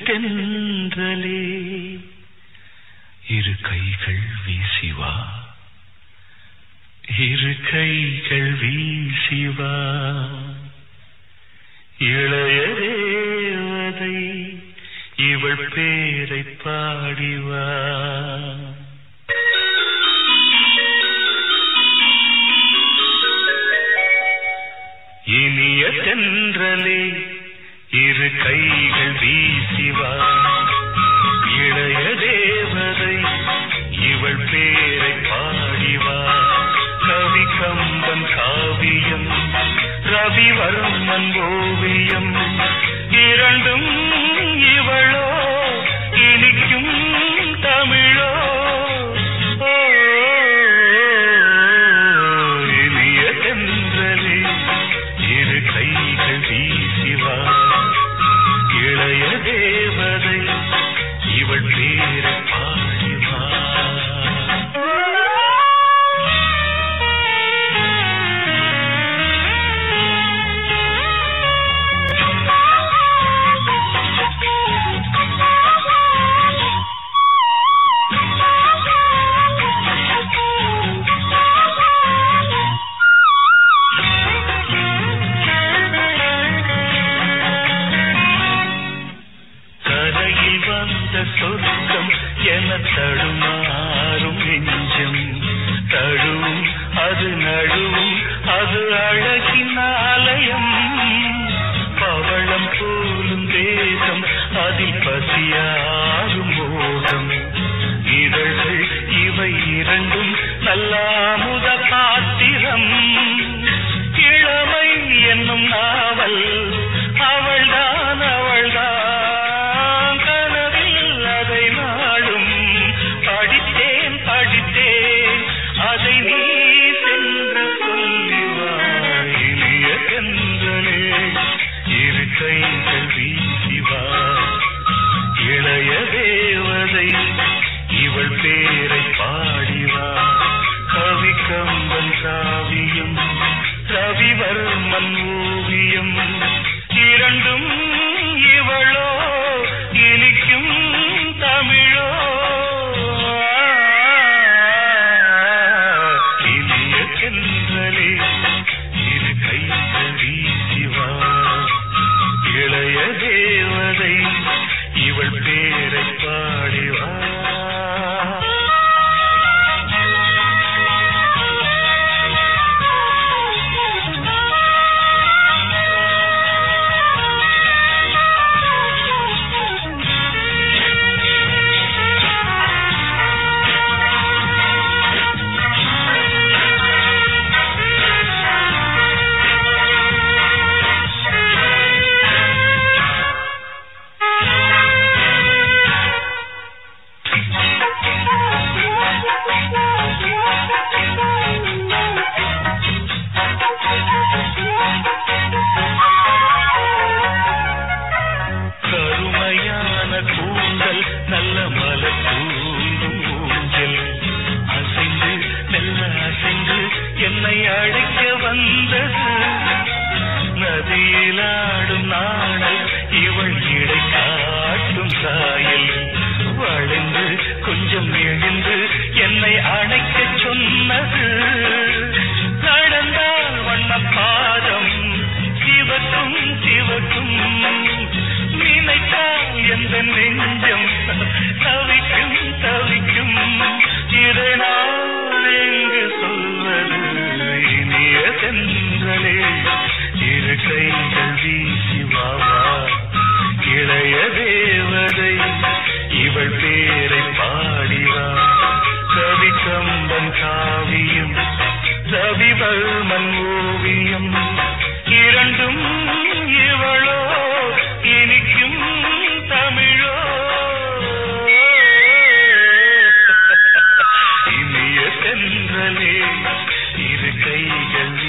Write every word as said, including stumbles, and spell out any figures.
தென்றலே இரு கைகள் வீசிவா இரு கைகள் வீசிவா இளைய தேவதை இவள் பேரை பாடிவா இனிய தென்றலே இரு கைகள் வீசிவா இளைய தேவதை இவள் பேரை பாடிவா கவி கம்பன் காவியம் ரவிவர்மன் ஓவியம் இரண்டும் இவளோ இனிக்கும் தமிழோ இனிய தென்றலே இரு கைகள் வீசிவா இளைய தேவதை இவள் பேரை பாடிவா சொர்க்கம் என தடுமாறும் நெஞ்சம் தழுவும் அது நழுவும் அது அழகின் ஆலயம் பவளம் போலும் தேசம் அதில் பசியாரும் மோகம் இதழ்கள் இவை இரண்டும் நல்லாமுத பாத்திரம் இளமை என்னும் நாவல் அவள்தான் அவள்தான் அதை நீ சென்று சொல்லிவா இனிய தென்றலே இரு கைகள் வீசிவா இளைய தேவதை இவள் பேரை பாடிவா கவி கம்பன் காவியம் ரவிவர்மன் ஓவியம் இரண்டும் இவளோ இனிக்கும் தமிழோ இரு கைகள் வீசிவா இளைய தேவதை இவள் பேரை பாடிவா கூந்தல் நல்ல மலர் தூங்கும் ஊஞ்சல் அசைந்து மெல்ல அசைந்து என்னை அழைக்க வந்தது நதியிலாடும் நாணல் இவள் இடை காட்டும் சாயல் வளைந்து கொஞ்சம் எழுந்து என்னை அணைக்க சொன்னது நடந்தால் வண்ண பாதம் சிவக்கும் சிவக்கும் நினைத்தால் எந்த நெஞ்சம் தவிக்கும் தவிக்கும் இதை நான் எங்கு சொல்வது இனிய தென்றலே இரு கைகள் வீசிவா இளைய தேவதை இவள் பேரை பாடிவா கவி கம்பன் காவியம் ரவிவர்மன் ஓவியம் இரண்டும் இவளோ இனிக்கும் தமிழோ இனிய தென்றலே இரு கைகள்